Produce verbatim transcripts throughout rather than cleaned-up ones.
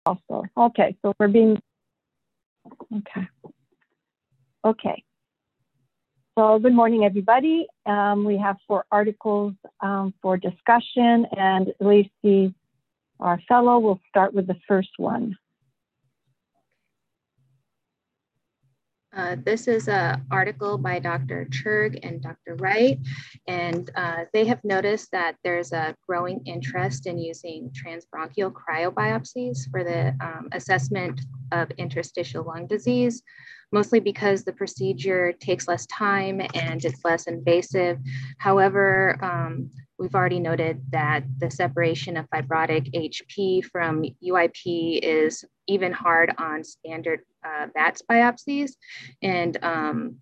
also. Okay, so we're being, okay. Okay. So good morning, everybody. Um, we have four articles um, for discussion, and Lacey, our fellow, will start with the first one. Uh, this is an article by Doctor Churg and Doctor Wright, and uh, they have noticed that there's a growing interest in using transbronchial cryobiopsies for the um, assessment of interstitial lung disease, mostly because the procedure takes less time and it's less invasive. However, um, we've already noted that the separation of fibrotic H P from U I P is even hard on standard uh, V A T S biopsies. And um,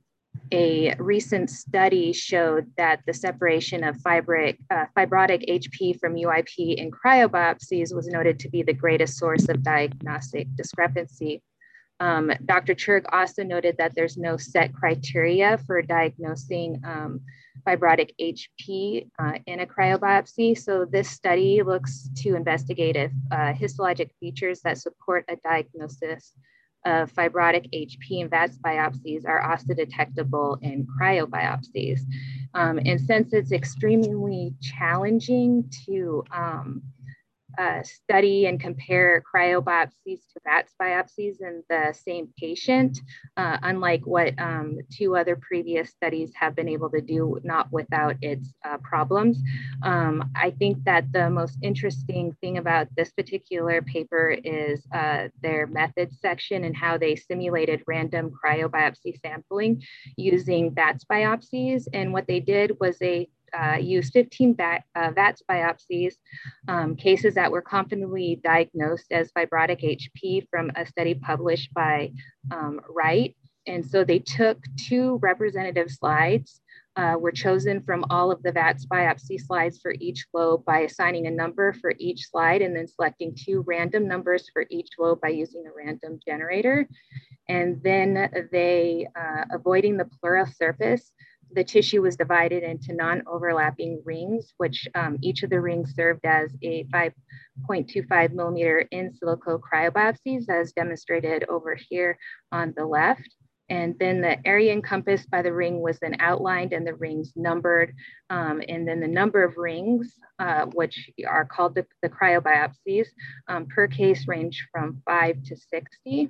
a recent study showed that the separation of fibrotic, uh, fibrotic H P from U I P in cryobiopsies was noted to be the greatest source of diagnostic discrepancy. Um, Doctor Churg also noted that there's no set criteria for diagnosing um, fibrotic H P uh, in a cryobiopsy. So this study looks to investigate if uh, histologic features that support a diagnosis of fibrotic H P in V A T S biopsies are also detectable in cryobiopsies. Um, and since it's extremely challenging to um, Uh, study and compare cryobiopsies to V A T S biopsies in the same patient, uh, unlike what um, two other previous studies have been able to do, not without its uh, problems. Um, I think that the most interesting thing about this particular paper is uh, their methods section and how they simulated random cryobiopsy sampling using V A T S biopsies. And what they did was they Uh, used fifteen V A T S biopsies, um, cases that were confidently diagnosed as fibrotic H P from a study published by um, Wright. And so they took two representative slides, uh, were chosen from all of the V A T S biopsy slides for each lobe by assigning a number for each slide and then selecting two random numbers for each lobe by using a random generator. And then they, uh, avoiding the pleural surface, the tissue was divided into non-overlapping rings, which um, each of the rings served as a five point two five millimeter in silico cryobiopsies, as demonstrated over here on the left. And then the area encompassed by the ring was then outlined and the rings numbered. Um, and then the number of rings, uh, which are called the, the cryobiopsies, um, per case ranged from five to sixty.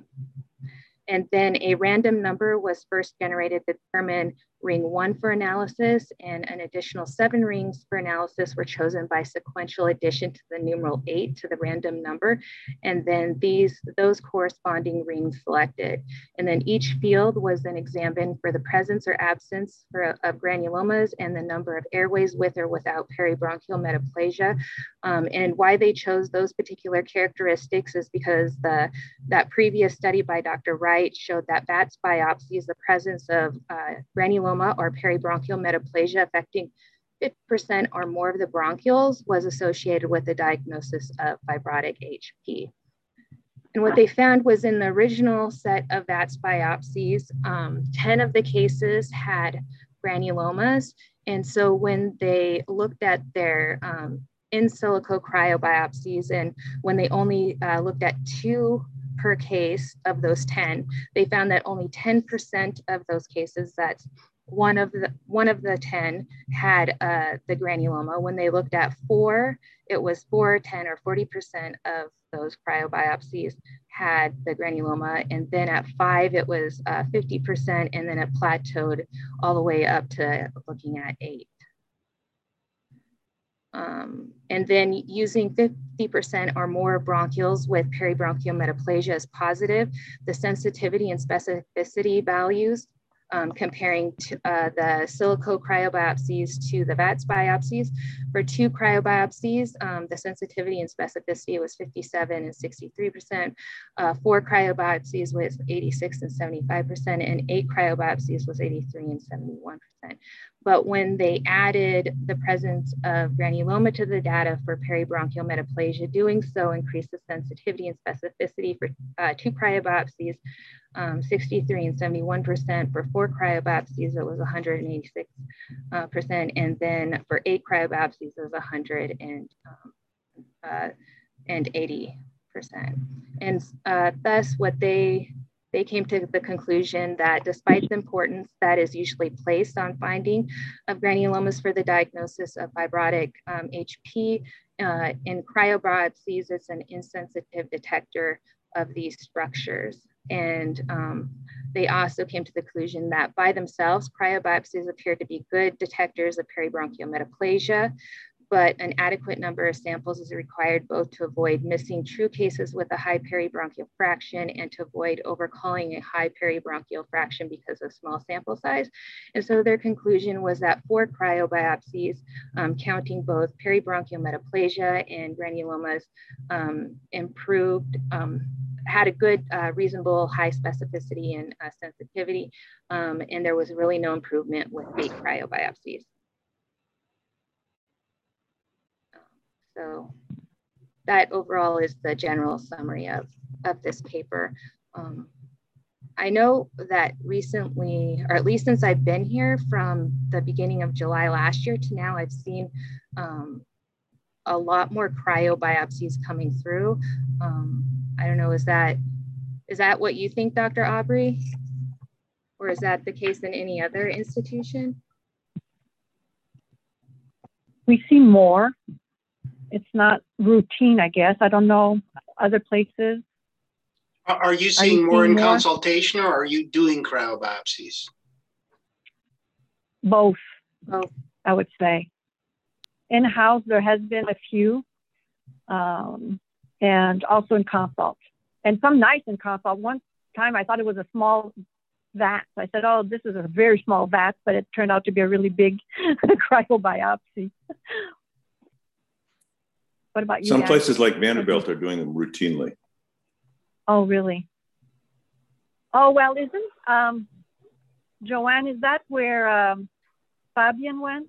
And then a random number was first generated to determine ring one for analysis, and an additional seven rings for analysis were chosen by sequential addition to the numeral eight to the random number. And then these, those corresponding rings selected. And then each field was then examined for the presence or absence for, of granulomas and the number of airways with or without peribronchial metaplasia. Um, and why they chose those particular characteristics is because the, that previous study by Doctor Wright showed that V A T S biopsies, the presence of uh, granuloma or peribronchial metaplasia affecting fifty percent or more of the bronchioles was associated with the diagnosis of fibrotic H P. And what they found was in the original set of V A T S biopsies, um, ten of the cases had granulomas. And so when they looked at their um, in silico cryobiopsies, and when they only uh, looked at two per case of those ten, they found that only ten percent of those cases, that's one of the one of the ten, had uh, the granuloma. When they looked at four, it was four, ten, or forty percent of those cryobiopsies had the granuloma. And then at five, it was uh, fifty percent, and then it plateaued all the way up to looking at eight. Um, and then using fifty percent or more bronchioles with peribronchial metaplasia as positive, the sensitivity and specificity values um, comparing to, uh, the silico cryobiopsies to the V A T S biopsies. For two cryobiopsies, um, the sensitivity and specificity was fifty-seven and sixty-three percent. Uh, four cryobiopsies was eighty-six and seventy-five percent, and eight cryobiopsies was eighty-three and seventy-one percent. But when they added the presence of granuloma to the data for peribronchial metaplasia, doing so increased the sensitivity and specificity for uh, two cryobiopsies, um, sixty-three and seventy-one percent. For four cryobiopsies, it was one hundred eighty-six percent. And then for eight cryobiopsies, it was one hundred eighty. percent. And uh, thus what they, they came to the conclusion that despite the importance that is usually placed on finding of granulomas for the diagnosis of fibrotic um, H P, uh, in cryobiopsies, it's an insensitive detector of these structures. And um, they also came to the conclusion that by themselves, cryobiopsies appear to be good detectors of peribronchial metaplasia, but an adequate number of samples is required both to avoid missing true cases with a high peribronchial fraction and to avoid overcalling a high peribronchial fraction because of small sample size. And so their conclusion was that for cryobiopsies, um, counting both peribronchial metaplasia and granulomas um, improved, um, had a good, uh, reasonable high specificity and uh, sensitivity, um, and there was really no improvement with eight cryobiopsies. So that overall is the general summary of, of this paper. Um, I know that recently, or at least since I've been here from the beginning of July last year to now, I've seen um, a lot more cryobiopsies coming through. Um, I don't know, is that, is that what you think, Doctor Aubrey? Or is that the case in any other institution? We see more. It's not routine, I guess. I don't know other places. Are you seeing you more seeing in more? consultation, or are you doing cryobiopsies? Both, Both. I would say. In-house, there has been a few, um, and also in consult. And some nice in consult. One time I thought it was a small vat. So I said, oh, this is a very small vat, but it turned out to be a really big cryobiopsy. What about you Some guys? places like Vanderbilt are doing them routinely. Oh, really? Oh, well, isn't, um, Joanne, is that where um, Fabian went?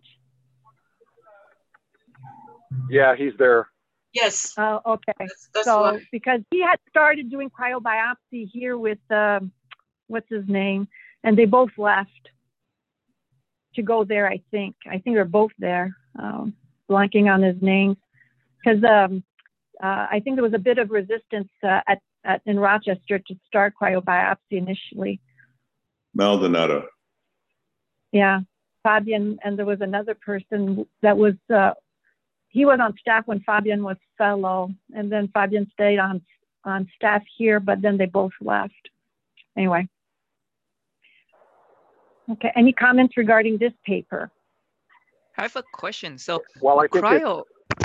Yeah, he's there. Yes. Oh, okay. That's, that's so, what. because he had started doing cryobiopsy here with, um, what's his name? And they both left to go there, I think. I think they're both there. Um, blanking on his name. Because um, uh, I think there was a bit of resistance uh, at, at in Rochester to start cryobiopsy initially. Maldonado. Yeah, Fabian, and there was another person that was, uh, he was on staff when Fabian was fellow, and then Fabian stayed on, on staff here, but then they both left. Anyway. Okay, any comments regarding this paper? I have a question. So, Well, I think cryo.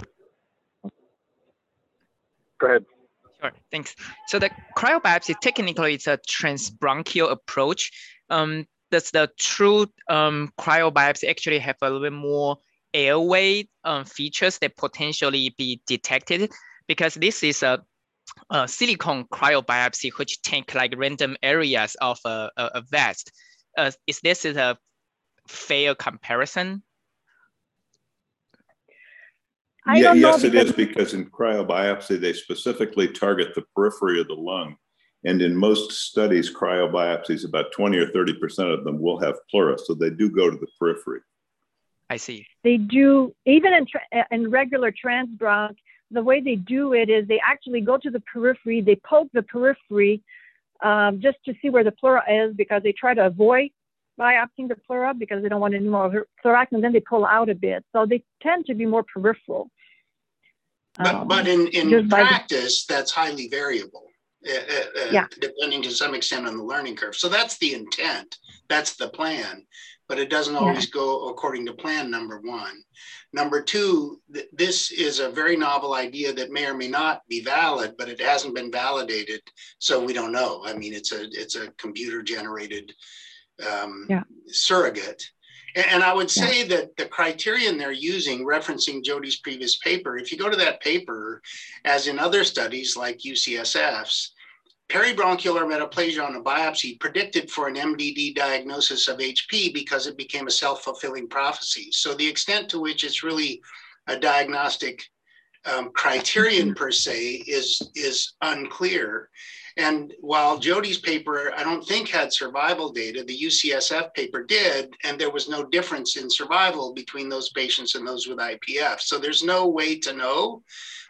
Go ahead. Sure, thanks. So the cryobiopsy technically it's a transbronchial approach. Um, does the true um, cryobiopsy actually have a little bit more airway um, features that potentially be detected? Because this is a, a silicone cryobiopsy which take like random areas of a, a, a vest. Uh, is this is a fair comparison? I Yeah, don't know yes, it because- is, because in cryobiopsy, they specifically target the periphery of the lung. And in most studies, cryobiopsies, about twenty or thirty percent of them will have pleura. So they do go to the periphery. I see. They do, even in, in regular transbronch, the way they do it is they actually go to the periphery, they poke the periphery um, just to see where the pleura is, because they try to avoid biopsying the pleura because they don't want any more thorax, and then they pull out a bit. So they tend to be more peripheral. But, Um, but in, in just by the- practice, that's highly variable, uh, uh, Yeah. depending to some extent on the learning curve. So that's the intent, that's the plan, but it doesn't always go according to plan, number one. Number two, th this is a very novel idea that may or may not be valid, but it hasn't been validated, so we don't know. I mean, it's a, it's a computer generated um, Yeah. surrogate. And I would say Yeah. that the criterion they're using, referencing Jody's previous paper, if you go to that paper, as in other studies like U C S F's, peribronchial metaplasia on a biopsy predicted for an M D D diagnosis of H P because it became a self-fulfilling prophecy. So the extent to which it's really a diagnostic um, criterion per se is, is unclear. And while Jody's paper, I don't think had survival data, the U C S F paper did, and there was no difference in survival between those patients and those with I P F. So there's no way to know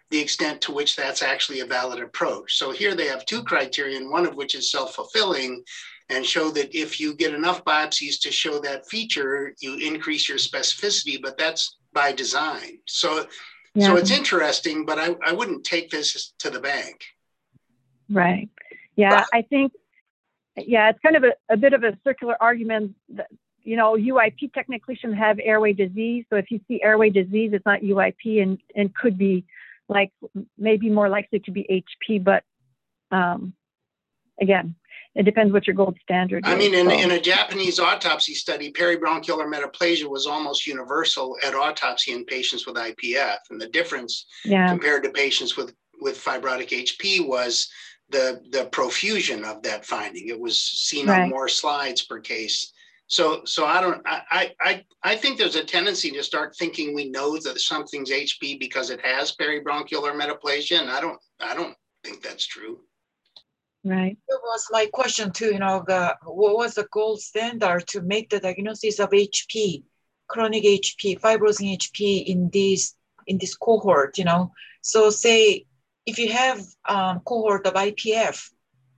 the extent to which that's actually a valid approach. So here they have two criteria, one of which is self-fulfilling, and show that if you get enough biopsies to show that feature, you increase your specificity, but that's by design. So, yeah. so it's interesting, but I, I wouldn't take this to the bank. Right. Yeah, but, I think, yeah, it's kind of a, a bit of a circular argument that, you know, U I P technically shouldn't have airway disease. So if you see airway disease, it's not U I P and, and could be like maybe more likely to be H P. But um, again, it depends what your gold standard I is. mean, in, so. in a Japanese autopsy study, peribronchial metaplasia was almost universal at autopsy in patients with I P F. And the difference yeah. compared to patients with, with fibrotic H P was the, the profusion of that finding. It was seen right. on more slides per case. So, so I don't, I, I, I think there's a tendency to start thinking we know that something's H P because it has peribronchial metaplasia, and I don't, I don't think that's true. Right. That was my question too. You know, the what was the gold standard to make the diagnosis of H P, chronic H P, fibrosing H P in this in this cohort? You know, so say if you have um, cohort of I P F,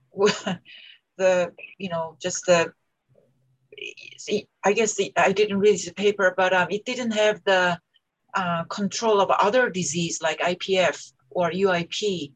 the you know just the See, I guess the, I didn't read the paper, but um, it didn't have the uh, control of other disease like I P F or U I P.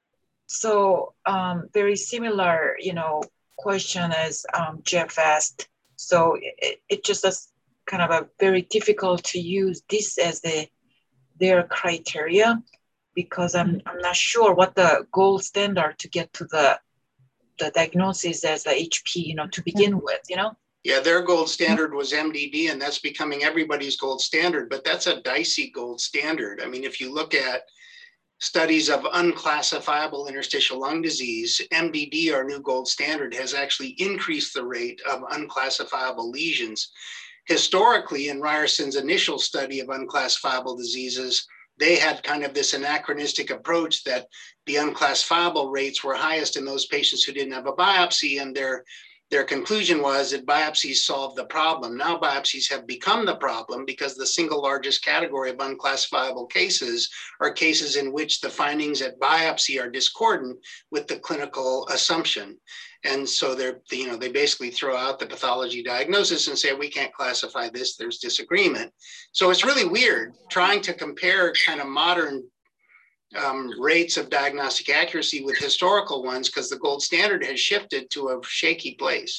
So um, very similar, you know, question as um, Jeff asked. So it, it just is kind of a very difficult to use this as the their criteria because I'm I'm not sure what the gold standard to get to the the diagnosis as the H P, you know, to begin with, you know. Yeah, their gold standard was M D D, and that's becoming everybody's gold standard, but that's a dicey gold standard. I mean, if you look at studies of unclassifiable interstitial lung disease, M D D, our new gold standard, has actually increased the rate of unclassifiable lesions. Historically, in Ryerson's initial study of unclassifiable diseases, they had kind of this anachronistic approach that the unclassifiable rates were highest in those patients who didn't have a biopsy, and their Their conclusion was that biopsies solved the problem. Now biopsies have become the problem because the single largest category of unclassifiable cases are cases in which the findings at biopsy are discordant with the clinical assumption. And so they're, you know, they basically throw out the pathology diagnosis and say, we can't classify this, there's disagreement. So it's really weird trying to compare kind of modern Um, rates of diagnostic accuracy with historical ones because the gold standard has shifted to a shaky place.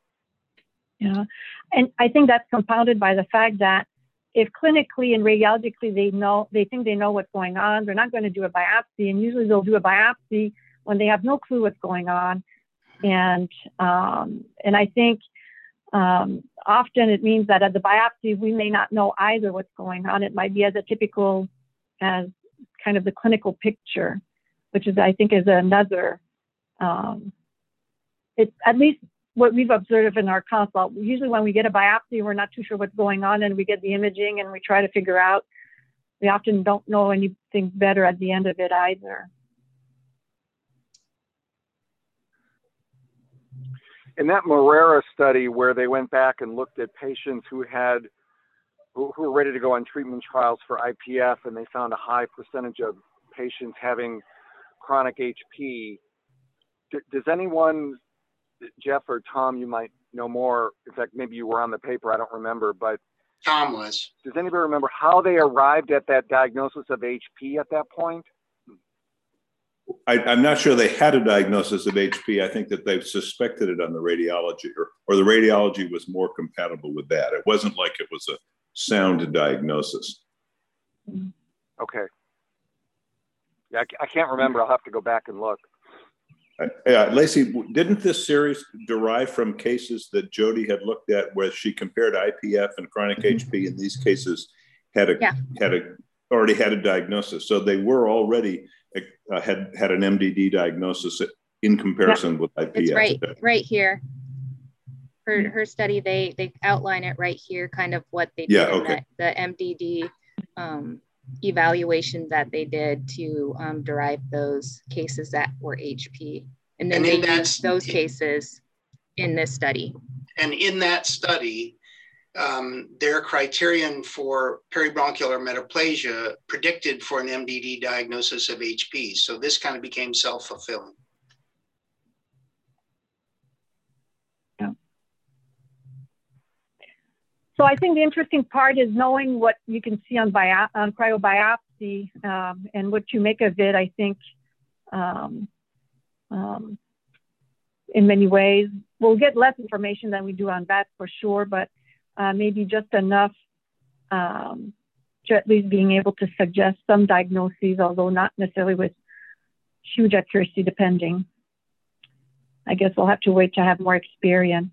Yeah, and I think that's compounded by the fact that if clinically and radiologically they know, they think they know what's going on, they're not going to do a biopsy, and usually they'll do a biopsy when they have no clue what's going on. And um, and I think um, often it means that at the biopsy we may not know either what's going on. It might be as atypical as kind of the clinical picture, which is, I think, is another, um, it's at least what we've observed in our consult. Usually when we get a biopsy, we're not too sure what's going on and we get the imaging and we try to figure out, we often don't know anything better at the end of it either. In that Morera study where they went back and looked at patients who had who were ready to go on treatment trials for I P F, and they found a high percentage of patients having chronic H P. D does anyone, Jeff or Tom, you might know more, in fact, maybe you were on the paper, I don't remember, but Tom was. Does anybody remember how they arrived at that diagnosis of H P at that point? I, I'm not sure they had a diagnosis of H P. I think that they suspected it on the radiology, or, or the radiology was more compatible with that. It wasn't like it was a sound diagnosis. Okay. Yeah, I, I can't remember. I'll have to go back and look. Uh, yeah, Lacey, didn't this series derive from cases that Jody had looked at where she compared I P F and chronic mm-hmm. H P, and these cases had a yeah. had a already had a diagnosis, so they were already uh, had had an M D D diagnosis in comparison yeah. with I P F. It's right, right here. Her, her study, they they outline it right here, kind of what they did yeah, okay. in the, the M D D um, evaluation that they did to um, derive those cases that were H P. And then and they used those cases in this study. And in that study, um, their criterion for peribronchial metaplasia predicted for an M D D diagnosis of H P. So this kind of became self-fulfilling. Yeah. So I think the interesting part is knowing what you can see on, bio on cryobiopsy um, and what you make of it, I think, um, um, in many ways. We'll get less information than we do on that for sure, but uh, maybe just enough um, to at least being able to suggest some diagnoses, although not necessarily with huge accuracy depending. I guess we'll have to wait to have more experience.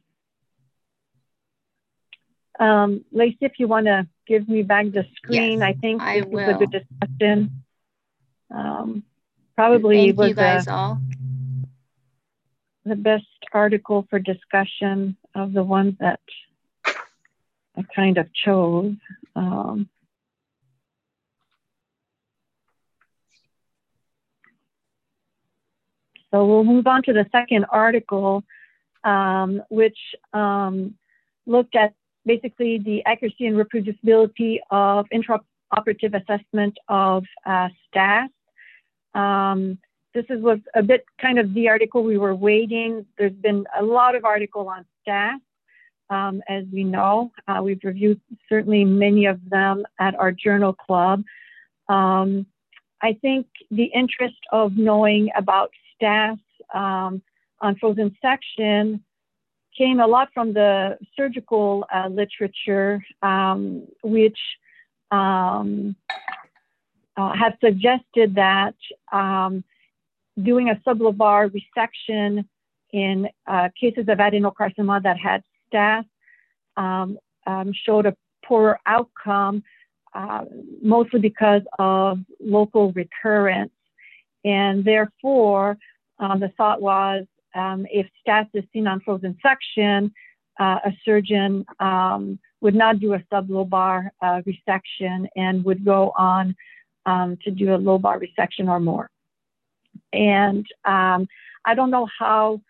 Um, Lacey, if you want to give me back the screen, Yes, I think I this will. was a good discussion. Um, probably Thank was you guys a, all. the best article for discussion of the ones that I kind of chose. Um, so we'll move on to the second article, um, which um, looked at basically the accuracy and reproducibility of intraoperative assessment of uh, S T A S. Um, this is, was a bit kind of the article we were waiting. There's been a lot of article on S T A S. Um, as we know, uh, we've reviewed certainly many of them at our journal club. Um, I think the interest of knowing about S T A S um, on frozen section came a lot from the surgical uh, literature, um, which um, uh, have suggested that um, doing a sublobar resection in uh, cases of adenocarcinoma that had S T A S um, um, showed a poorer outcome, uh, mostly because of local recurrence. And therefore, uh, the thought was, um, if S T A S is seen on frozen section, uh, a surgeon um, would not do a sublobar uh, resection and would go on um, to do a lobar resection or more. And um, I don't know how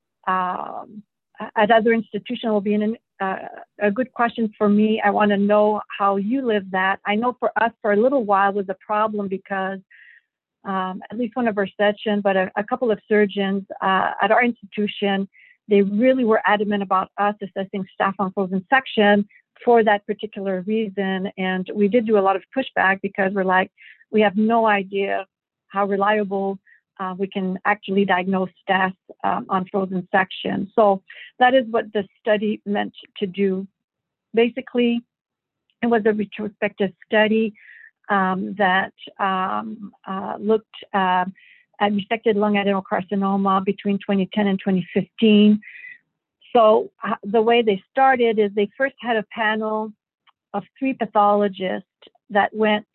um, at other institutions will be an, uh, a good question for me. I want to know how you live that. I know for us, for a little while, was a problem because um, at least one of our surgeons, but a, a couple of surgeons uh, at our institution, they really were adamant about us assessing staff on frozen section for that particular reason. And we did do a lot of pushback because we're like, we have no idea how reliable Uh, we can actually diagnose S T A S um, on frozen section. So that is what the study meant to do. Basically, it was a retrospective study um, that um, uh, looked uh, at resected lung adenocarcinoma between twenty ten and twenty fifteen. So uh, the way they started is they first had a panel of three pathologists that went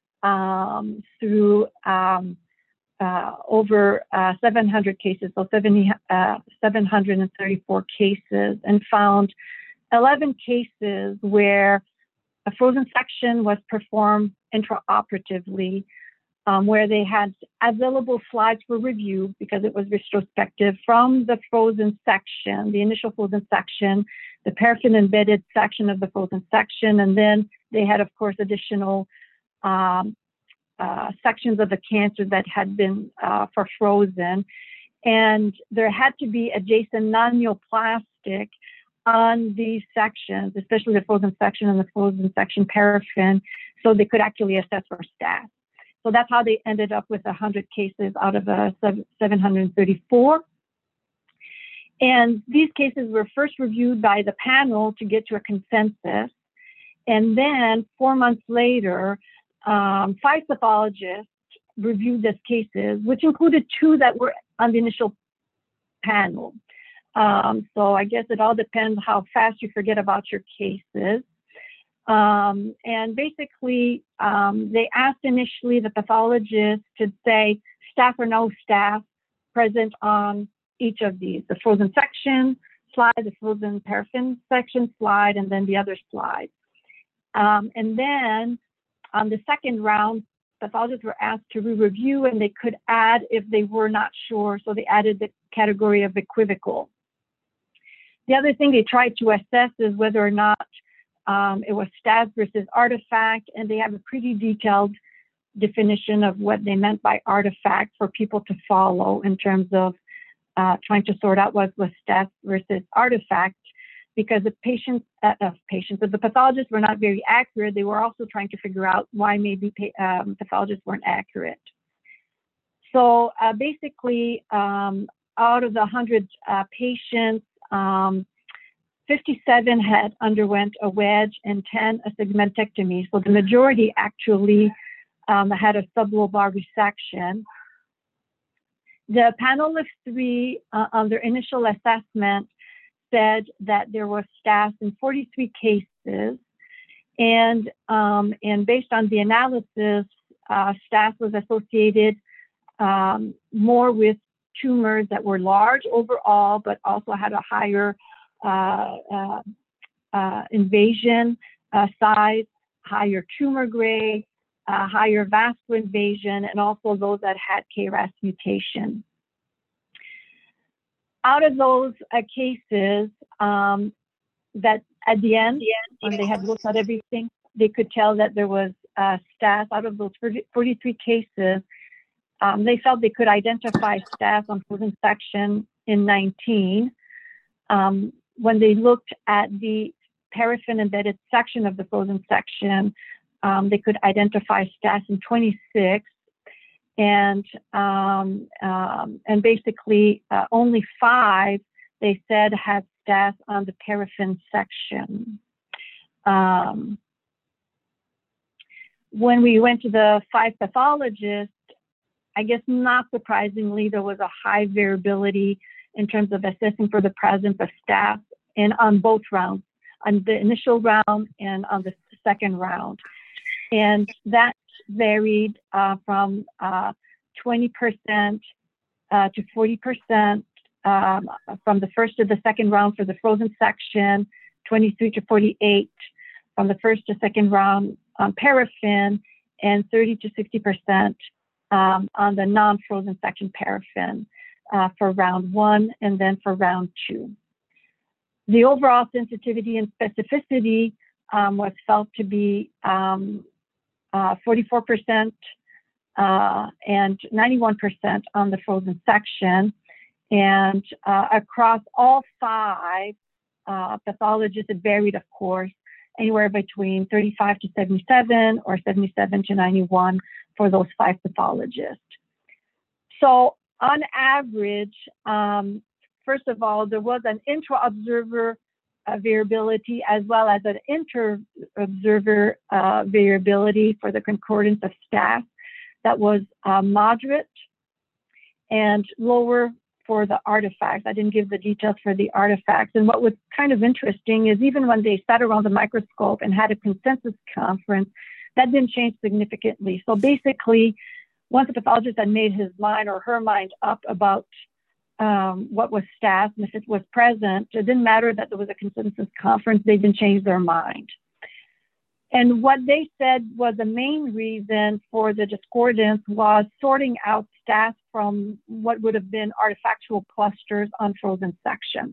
um, through um, Uh, over uh, seven hundred cases, so seventy, uh, seven hundred thirty-four cases, and found eleven cases where a frozen section was performed intraoperatively, um, where they had available slides for review because it was retrospective from the frozen section, the initial frozen section, the paraffin embedded section of the frozen section, and then they had, of course, additional um, Uh, sections of the cancer that had been uh, for frozen. And there had to be adjacent non-neoplastic on these sections, especially the frozen section and the frozen section paraffin, so they could actually assess for S T A S. So that's how they ended up with one hundred cases out of uh, seven hundred thirty-four. And these cases were first reviewed by the panel to get to a consensus. And then four months later, Um, five pathologists reviewed these cases, which included two that were on the initial panel. Um, so I guess it all depends how fast you forget about your cases. Um, and basically, um, they asked initially the pathologist to say staff or no staff present on each of these, the frozen section slide, the frozen paraffin section slide, and then the other slide. Um, and then on the second round, pathologists were asked to re-review, and they could add if they were not sure. So they added the category of equivocal. The other thing they tried to assess is whether or not um, it was staph versus artifact, and they have a pretty detailed definition of what they meant by artifact for people to follow in terms of uh, trying to sort out what was staph versus artifact, because the patients, uh, uh, patients, but the pathologists were not very accurate. They were also trying to figure out why maybe um, pathologists weren't accurate. So uh, basically, um, out of the one hundred uh, patients, um, fifty-seven had underwent a wedge and ten a segmentectomy. So the majority actually um, had a sublobar resection. The panel of three uh, on their initial assessment said that there was staph in forty-three cases, and um, and based on the analysis, uh, staph was associated um, more with tumors that were large overall, but also had a higher uh, uh, uh, invasion uh, size, higher tumor grade, uh, higher vascular invasion, and also those that had K R A S mutation. Out of those uh, cases, um, that at the end, when they had looked at everything, they could tell that there was uh, staph. Out of those forty-three cases, um, they felt they could identify staph on frozen section in nineteen. Um, when they looked at the paraffin embedded section of the frozen section, um, they could identify staph in twenty-six. And um, um, and basically uh, only five, they said, had staph on the paraffin section. Um, when we went to the five pathologists, I guess not surprisingly, there was a high variability in terms of assessing for the presence of staph, and on both rounds, on the initial round and on the second round. And that varied uh, from uh, twenty percent uh, to forty percent um, from the first to the second round for the frozen section, twenty-three to forty-eight from the first to second round on paraffin, and thirty to sixty percent um, on the non-frozen section paraffin uh, for round one and then for round two. The overall sensitivity and specificity um, was felt to be um, Uh, forty-four percent uh, and ninety-one percent on the frozen section. And uh, across all five uh, pathologists, it varied, of course, anywhere between thirty-five to seventy-seven or seventy-seven to ninety-one for those five pathologists. So on average, um, first of all, there was an intra-observer Uh, variability as well as an inter-observer uh, variability for the concordance of staph that was uh, moderate and lower for the artifacts. I didn't give the details for the artifacts. And what was kind of interesting is even when they sat around the microscope and had a consensus conference, that didn't change significantly. So basically, once the pathologist had made his mind or her mind up about Um, what was staph, and if it was present, it didn't matter that there was a consensus conference, they didn't change their mind. And what they said was the main reason for the discordance was sorting out staph from what would have been artifactual clusters on frozen section.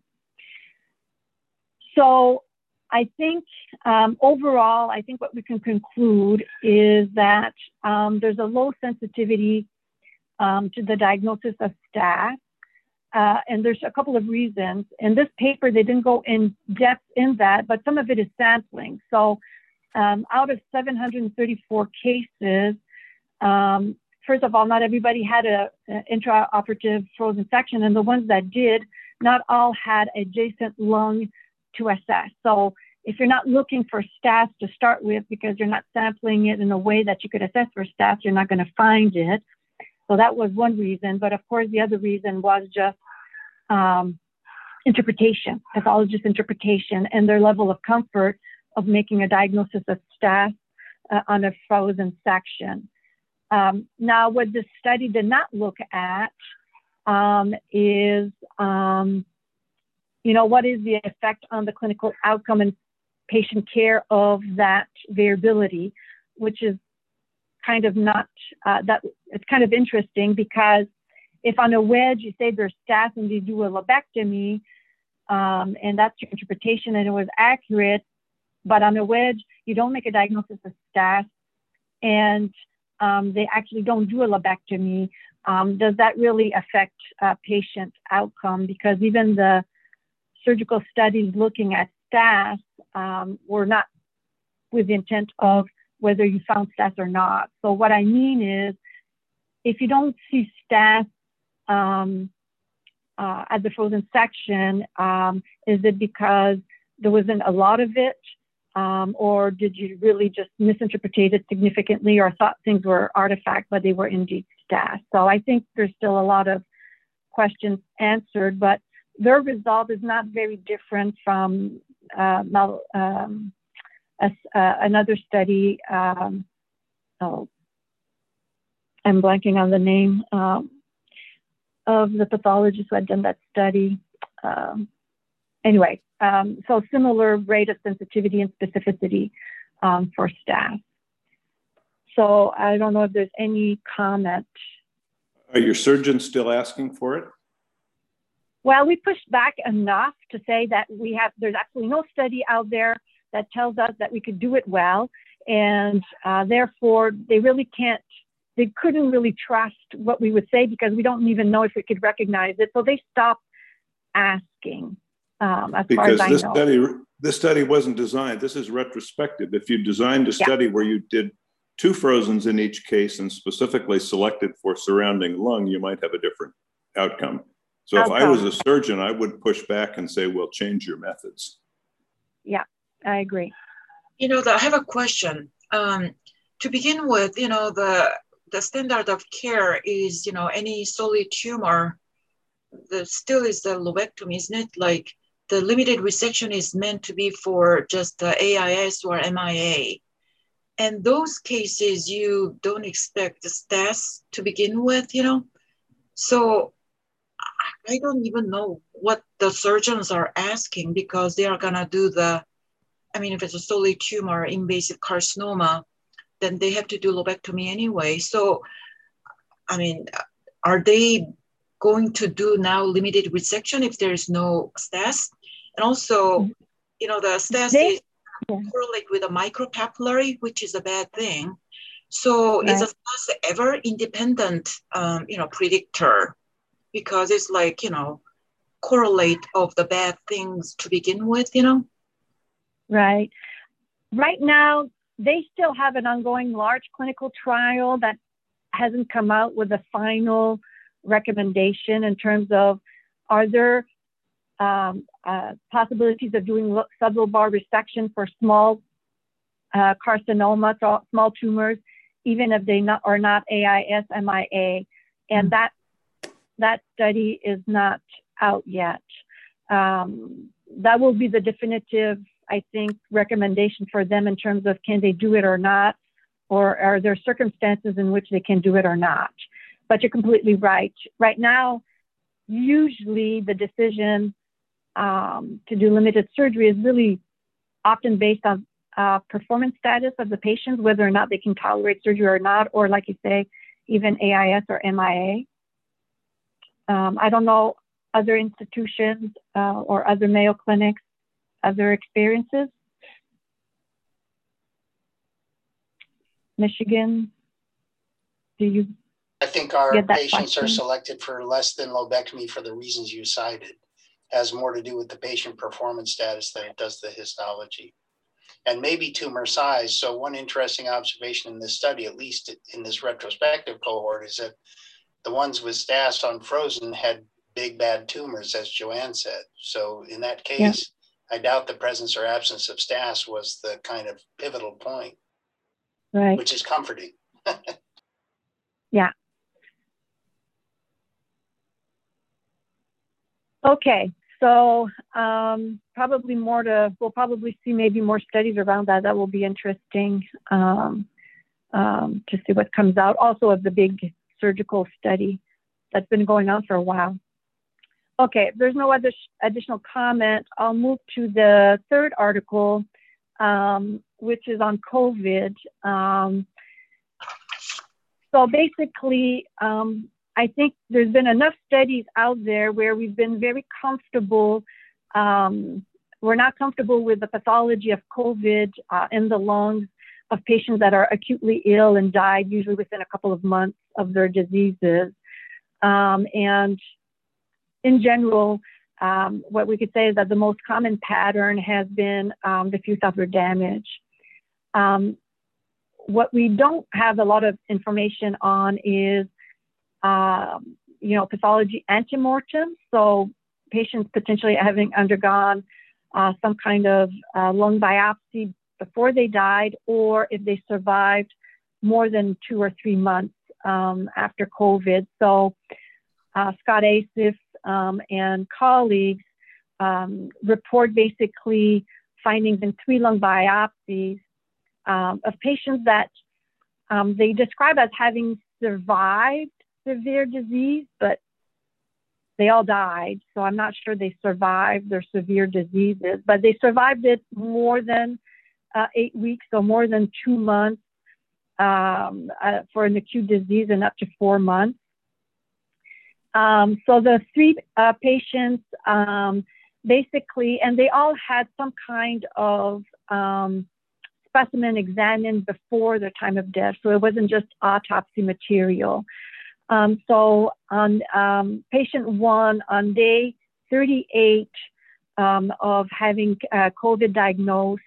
So I think um, overall, I think what we can conclude is that um, there's a low sensitivity um, to the diagnosis of staph. Uh, and there's a couple of reasons. In this paper, they didn't go in depth in that, but some of it is sampling. So um, out of seven hundred thirty-four cases, um, first of all, not everybody had a, an intraoperative frozen section, and the ones that did, not all had adjacent lung to assess. So if you're not looking for staph to start with, because you're not sampling it in a way that you could assess for staph, you're not going to find it. So that was one reason, but of course the other reason was just um, interpretation, pathologist interpretation, and their level of comfort of making a diagnosis of staph uh, on a frozen section. Um, now, what this study did not look at um, is, um, you know, what is the effect on the clinical outcome and patient care of that variability, which is kind of not, uh, that it's kind of interesting, because if on a wedge you say there's staph and they do a lobectomy, um, and that's your interpretation and it was accurate, but on a wedge, you don't make a diagnosis of STAS, and um, they actually don't do a lobectomy. Um, does that really affect uh, patient outcome? Because even the surgical studies looking at STAS um, were not with the intent of whether you found STAS or not. So what I mean is, if you don't see STAS um, uh, at the frozen section, um, is it because there wasn't a lot of it? Um, or did you really just misinterpret it significantly, or thought things were artifact, but they were indeed STAS? So I think there's still a lot of questions answered, but their result is not very different from uh, um, a, uh, another study. Um, oh, I'm blanking on the name um, of the pathologist who had done that study. Um, anyway. Um, so similar rate of sensitivity and specificity um, for STAS. So I don't know if there's any comment. Are your surgeons still asking for it? Well, we pushed back enough to say that we have, there's absolutely no study out there that tells us that we could do it well. And uh, therefore, they really can't, they couldn't really trust what we would say because we don't even know if we could recognize it. So they stopped asking. Um, as because far as this I know. study, this study wasn't designed. This is retrospective. If you designed a study yeah. where you did two frozens in each case and specifically selected for surrounding lung, you might have a different outcome. So outcome. If I was a surgeon, I would push back and say, well, change your methods. Yeah, I agree. You know, the, I have a question. Um, to begin with, you know, the the standard of care is, you know, any solid tumor, the still is the lobectomy, isn't it? Like, the limited resection is meant to be for just the A I S or M I A. And those cases, you don't expect the STAS to begin with, you know? So I don't even know what the surgeons are asking because they are gonna do the, I mean, if it's a solid tumor, invasive carcinoma, then they have to do lobectomy anyway. So, I mean, are they going to do now limited resection if there's no STAS? And also, you know, the STAS they, is yeah. correlate with a micropapillary, which is a bad thing. So right. is a STAS ever independent, um, you know, predictor? Because it's like, you know, correlate of the bad things to begin with, you know? Right. Right now, they still have an ongoing large clinical trial that hasn't come out with a final recommendation in terms of, are there Um, uh, possibilities of doing sublobar resection for small uh, carcinoma, small tumors, even if they not, are not A I S, M I A. And mm-hmm. that, that study is not out yet. Um, that will be the definitive, I think, recommendation for them in terms of can they do it or not, or are there circumstances in which they can do it or not. But you're completely right. Right now, usually the decision Um, to do limited surgery is really often based on uh, performance status of the patient, whether or not they can tolerate surgery or not, or like you say, even A I S or M I A. Um, I don't know other institutions uh, or other Mayo clinics, other experiences. Michigan, do you I think our get that patients question? are selected for less than lobectomy for the reasons you cited. Has more to do with the patient performance status than it does the histology. And maybe tumor size. So one interesting observation in this study, at least in this retrospective cohort, is that the ones with STAS on frozen had big bad tumors, as Joanne said. So in that case, yeah. I doubt the presence or absence of STAS was the kind of pivotal point, right. which is comforting. Yeah. Okay. So um, probably more to, we'll probably see maybe more studies around that. That will be interesting um, um, to see what comes out. Also of the big surgical study that's been going on for a while. Okay, if there's no other additional comment, I'll move to the third article, um, which is on COVID. Um, so basically, um, I think there's been enough studies out there where we've been very comfortable um, we're not comfortable with the pathology of COVID uh, in the lungs of patients that are acutely ill and died usually within a couple of months of their diseases. Um, and in general, um, what we could say is that the most common pattern has been um, diffuse upper damage. Um, what we don't have a lot of information on is, um, you know, pathology antemortem. So patients potentially having undergone uh, some kind of uh, lung biopsy before they died, or if they survived more than two or three months um, after COVID. So uh, Scott Asif um, and colleagues um, report basically findings in three lung biopsies um, of patients that um, they describe as having survived severe disease, but they all died. So I'm not sure they survived their severe diseases, but they survived it more than uh, eight weeks, so more than two months um, uh, for an acute disease and up to four months. Um, so the three uh, patients um, basically, and they all had some kind of um, specimen examined before their time of death. So it wasn't just autopsy material. Um, so on um, patient one, on day thirty-eight um, of having uh, COVID diagnosed,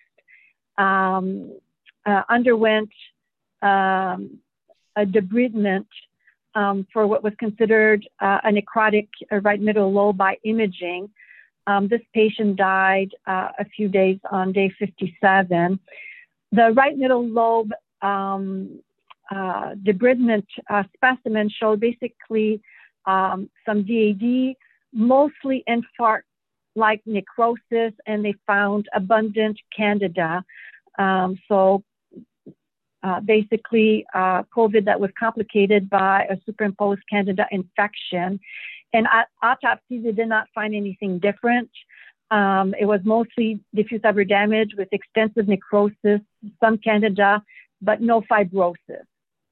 um, uh, underwent um, a debridement um, for what was considered uh, a necrotic uh, right middle lobe by imaging. Um, this patient died uh, a few days on day fifty-seven. The right middle lobe um, Uh, debridement uh, specimen showed basically um, some D A D, mostly infarct-like necrosis, and they found abundant candida. Um, so uh, basically uh, COVID that was complicated by a superimposed candida infection. And at autopsy, they did not find anything different. Um, it was mostly diffuse upper damage with extensive necrosis, some candida, but no fibrosis.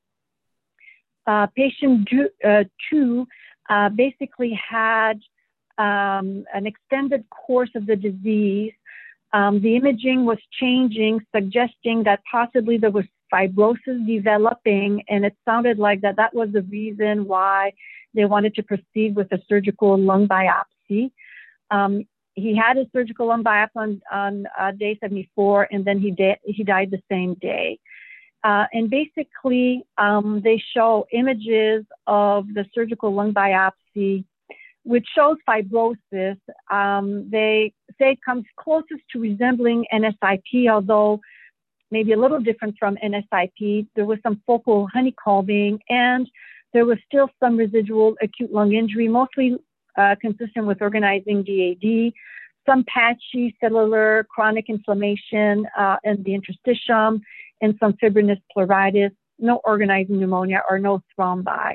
Uh, patient two, uh, two uh, basically had um, an extended course of the disease. Um, the imaging was changing, suggesting that possibly there was fibrosis developing, and it sounded like that that was the reason why they wanted to proceed with a surgical lung biopsy. Um, he had a surgical lung biopsy on, on uh, day seventy-four, and then he, he died the same day. Uh, and basically, um, they show images of the surgical lung biopsy, which shows fibrosis. Um, they say it comes closest to resembling N S I P, although maybe a little different from N S I P. There was some focal honeycombing, and there was still some residual acute lung injury, mostly uh, consistent with organizing D A D, some patchy cellular chronic inflammation uh, in the interstitium, and some fibrinous pleuritis, no organizing pneumonia or no thrombi.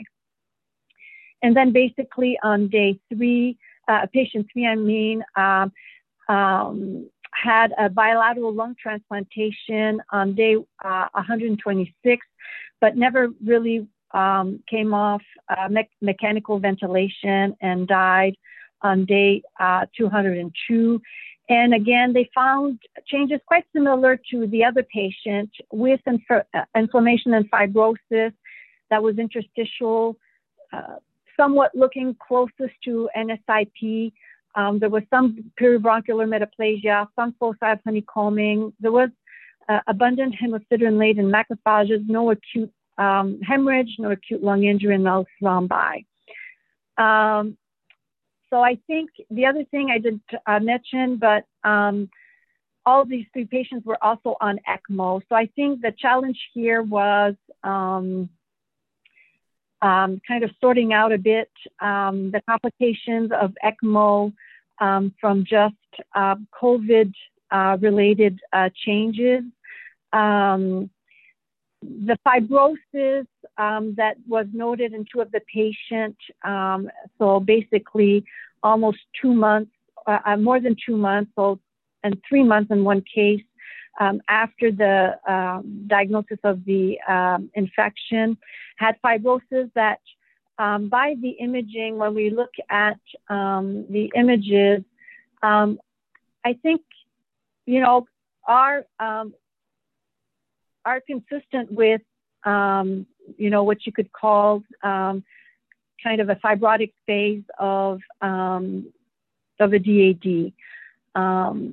And then basically on day three, uh, patient three, I mean, um, um, had a bilateral lung transplantation on day uh, one hundred twenty-six, but never really um, came off uh, me mechanical ventilation and died on day uh, two hundred two. And again, they found changes quite similar to the other patient with inf inflammation and fibrosis that was interstitial, uh, somewhat looking closest to N S I P. Um, there was some peribronchial metaplasia, some foci of honeycombing. There was uh, abundant hemosiderin-laden macrophages, no acute um, hemorrhage, no acute lung injury, and no thrombi. Um, So I think the other thing I did uh, mention, but um, all of these three patients were also on ECMO. So I think the challenge here was um, um, kind of sorting out a bit um, the complications of ECMO um, from just uh, COVID-related uh, uh, changes. Um, the fibrosis um, that was noted in two of the patients, um, so basically almost two months, uh, more than two months, so and three months in one case um, after the um, diagnosis of the um, infection, had fibrosis that um, by the imaging, when we look at um, the images, um, I think you know, are um, are consistent with, um, you know, what you could call um, kind of a fibrotic phase of um, of a D A D. Um,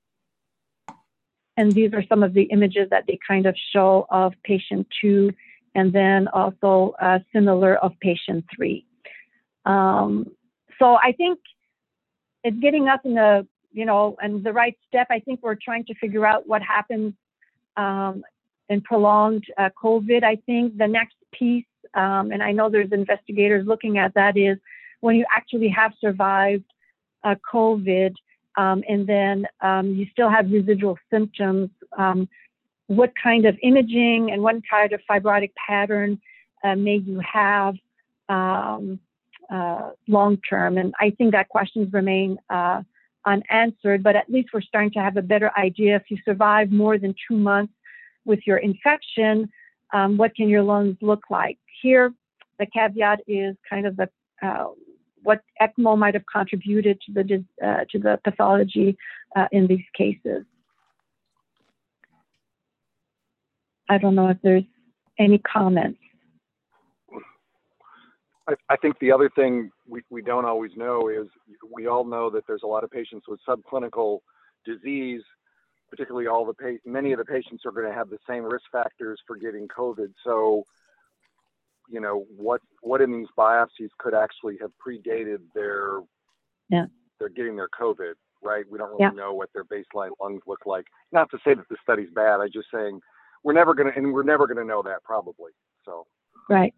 and these are some of the images that they kind of show of patient two, and then also uh, similar of patient three. Um, so I think it's getting us in the, you know, and the right step. I think we're trying to figure out what happens um, in prolonged uh, COVID. I think the next piece, um, and I know there's investigators looking at that, is when you actually have survived uh, COVID um, and then um, you still have residual symptoms, um, what kind of imaging and what kind of fibrotic pattern uh, may you have um, uh, long term? And I think that questions remain uh, unanswered, but at least we're starting to have a better idea. If you survive more than two months with your infection, um, what can your lungs look like? Here, the caveat is kind of the uh, what ECMO might have contributed to the uh, to the pathology uh, in these cases. I don't know if there's any comments. I, I think the other thing we, we don't always know is we all know that there's a lot of patients with subclinical disease, particularly all the pa many of the patients are going to have the same risk factors for getting COVID. So, you know, what what in these biopsies could actually have predated their yeah. their getting their COVID, right? We don't really yeah. know what their baseline lungs look like. Not to say that the study's bad. I'm just saying we're never going to, and we're never going to know that probably. So right.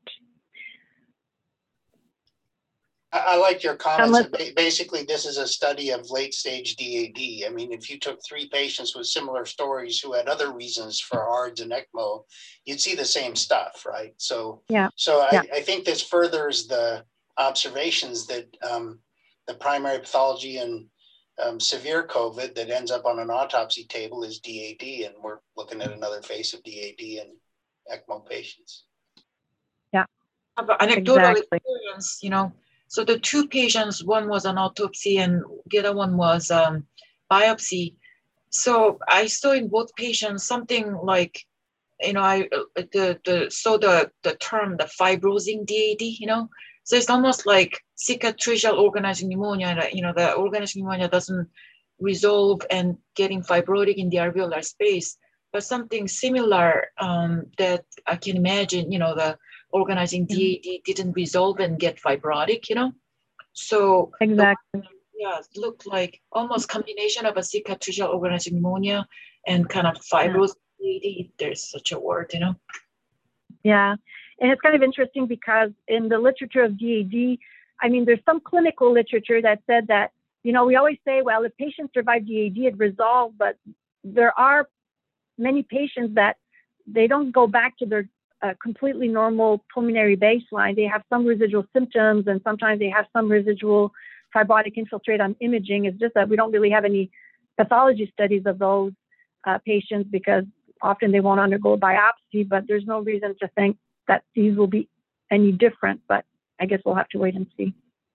I, I like your comments. Unless, ba basically, this is a study of late stage D A D. I mean, if you took three patients with similar stories who had other reasons for A R D S and ECMO, you'd see the same stuff, right? So, yeah. so I, yeah. I think this furthers the observations that um, the primary pathology and um, severe COVID that ends up on an autopsy table is D A D, and we're looking at another face of D A D in ECMO patients. Yeah. But anecdotal exactly. experience, you know. So the two patients, one was an autopsy and the other one was um, biopsy. So I saw in both patients something like, you know, I the the saw the the term the fibrosing D A D, you know. So it's almost like cicatricial organizing pneumonia. You know, the organizing pneumonia doesn't resolve and getting fibrotic in the alveolar space, but something similar um, that I can imagine. You know, the organizing D A D didn't resolve and get fibrotic, you know? So exactly. The, yeah, it looked like almost combination of a cicatricial organizing pneumonia and kind of fibrous yeah. D A D, if there's such a word, you know? Yeah, and it's kind of interesting because in the literature of D A D, I mean, there's some clinical literature that said that, you know, we always say, well, if patients survive D A D, it resolved, but there are many patients that they don't go back to their Uh, completely normal pulmonary baseline. They have some residual symptoms, and sometimes they have some residual fibrotic infiltrate on imaging. It's just that we don't really have any pathology studies of those uh, patients because often they won't undergo biopsy, but there's no reason to think that these will be any different, but I guess we'll have to wait and see.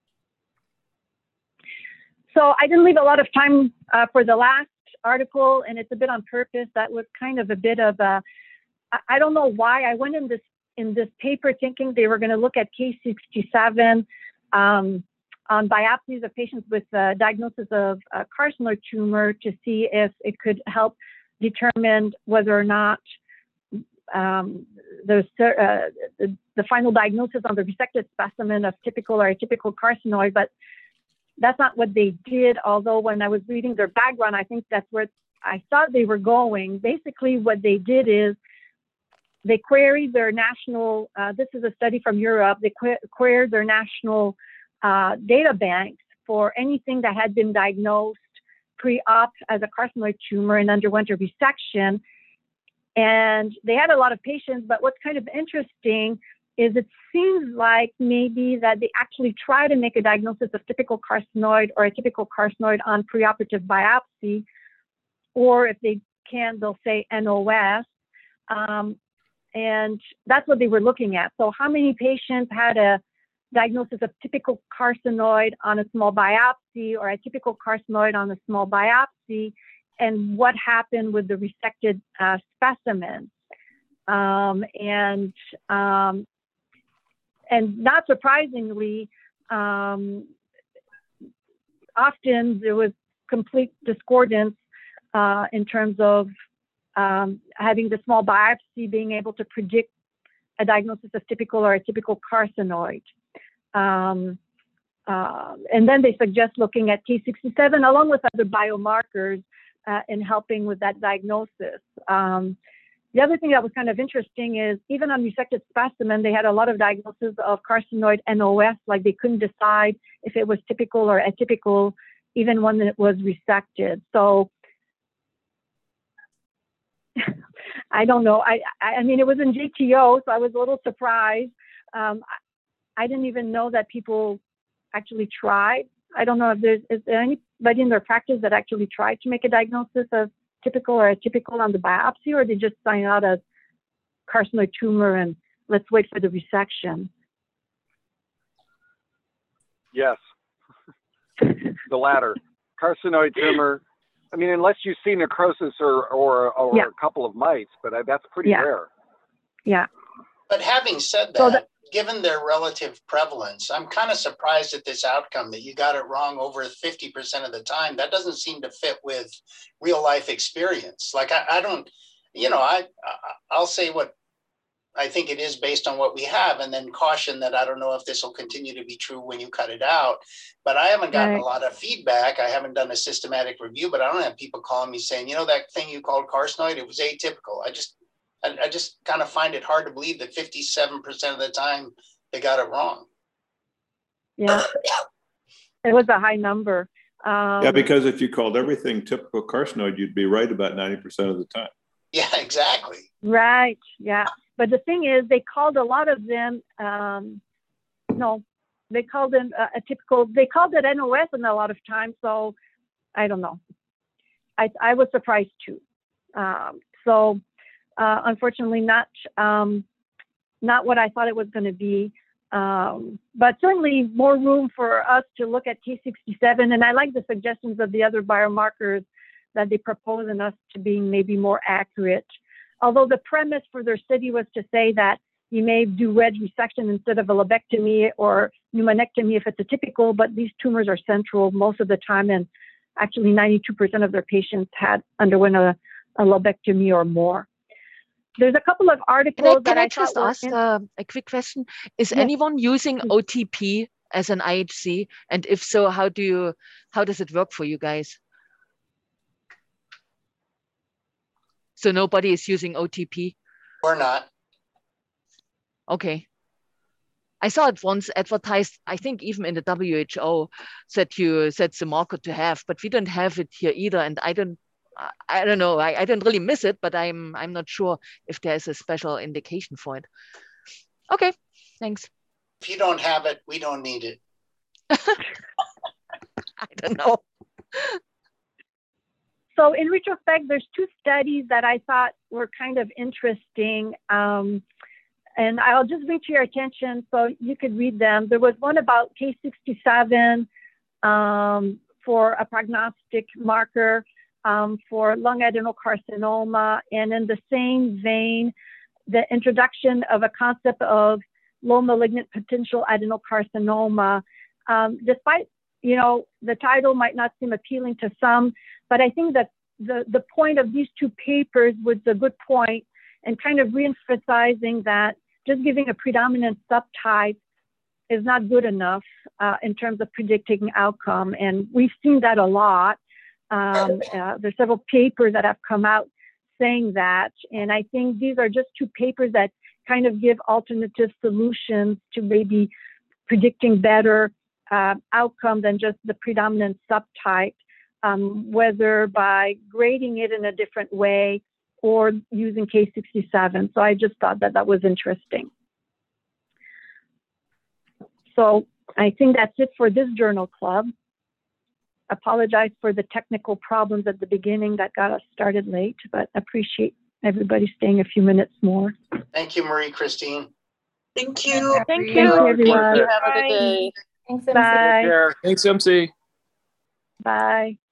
So I didn't leave a lot of time uh, for the last article, and it's a bit on purpose. That was kind of a bit of a I don't know why I went in this in this paper thinking they were going to look at K sixty-seven um, on biopsies of patients with uh, diagnosis of uh, carcinoid tumor to see if it could help determine whether or not um, the, uh, the the final diagnosis on the resected specimen of typical or atypical carcinoid. But that's not what they did. Although when I was reading their background, I think that's where I thought they were going. Basically, what they did is they queried their national, uh, this is a study from Europe, they que queried their national uh, data banks for anything that had been diagnosed pre-op as a carcinoid tumor and underwent a resection. And they had a lot of patients, but what's kind of interesting is it seems like maybe that they actually try to make a diagnosis of typical carcinoid or a typical carcinoid on preoperative biopsy, or if they can, they'll say N O S. Um, And that's what they were looking at. So how many patients had a diagnosis of typical carcinoid on a small biopsy or a typical carcinoid on a small biopsy? and what happened with the resected uh, specimens. Um, and um, and not surprisingly, um, often there was complete discordance uh, in terms of um, having the small biopsy being able to predict a diagnosis of typical or atypical carcinoid. Um, uh, and then they suggest looking at K sixty-seven along with other biomarkers uh, in helping with that diagnosis. Um, the other thing that was kind of interesting is even on resected specimen, they had a lot of diagnoses of carcinoid N O S, like they couldn't decide if it was typical or atypical, even when it was resected. So I don't know. I, I, I mean, it was in J T O, so I was a little surprised. Um, I, I didn't even know that people actually tried. I don't know if there's is there anybody in their practice that actually tried to make a diagnosis of typical or atypical on the biopsy, or they just sign out a carcinoid tumor and let's wait for the resection. Yes, the latter. Carcinoid tumor. I mean, unless you see necrosis or or, or yeah. a couple of mites, but that's pretty yeah. rare. Yeah. But having said that, So that, given their relative prevalence, I'm kind of surprised at this outcome that you got it wrong over fifty percent of the time. That doesn't seem to fit with real life experience. Like I, I don't, you know, I, I'll say what I think it is based on what we have, and then caution that I don't know if this will continue to be true when you cut it out. But I haven't gotten right. a lot of feedback. I haven't done a systematic review, but I don't have people calling me saying, you know, that thing you called carcinoid, it was atypical. I just, I, I just kind of find it hard to believe that fifty-seven percent of the time they got it wrong. Yeah, it was a high number. Um, yeah, because if you called everything typical carcinoid, you'd be right about ninety percent of the time. Yeah, exactly. Right, yeah. But the thing is, they called a lot of them, um, no, they called them uh, a typical, they called it N O S in a lot of times, so I don't know. I, I was surprised too. Um, so uh, unfortunately not, um, not what I thought it was gonna be. Um, but certainly more room for us to look at K sixty-seven, and I like the suggestions of the other biomarkers that they propose in us to being maybe more accurate. Although the premise for their study was to say that you may do wedge resection instead of a lobectomy or pneumonectomy if it's atypical, but these tumors are central most of the time, and actually ninety-two percent of their patients had underwent a, a lobectomy or more. There's a couple of articles can I, can that I, I just thought ask were in, uh, a quick question? Is yes. anyone using O T P as an I H C? And if so, how do you, how does it work for you guys? So nobody is using O T P? Or not. Okay. I saw it once advertised, I think even in the W H O, that you said the marker to have, but we don't have it here either. And I don't, I don't know, I, I don't really miss it, but I'm I'm not sure if there's a special indication for it. Okay, thanks. If you don't have it, we don't need it. I don't know. So in retrospect, there's two studies that I thought were kind of interesting. Um, and I'll just bring to your attention so you could read them. There was one about K sixty-seven um, for a prognostic marker um, for lung adenocarcinoma. And in the same vein, the introduction of a concept of low malignant potential adenocarcinoma. Um, despite, you know, the title might not seem appealing to some, but I think that the, the point of these two papers was a good point and kind of re-emphasizing that just giving a predominant subtype is not good enough uh, in terms of predicting outcome. And we've seen that a lot. Um, uh, there's several papers that have come out saying that. And I think these are just two papers that kind of give alternative solutions to maybe predicting better uh, outcome than just the predominant subtype, um, whether by grading it in a different way or using K sixty-seven. So I just thought that that was interesting. So I think that's it for this journal club. Apologize for the technical problems at the beginning that got us started late, but appreciate everybody staying a few minutes more. Thank you, Marie Christine. Thank you. Thank you. Thank you, everyone. Have a good day. Bye. Take care. Thanks, M C. Bye.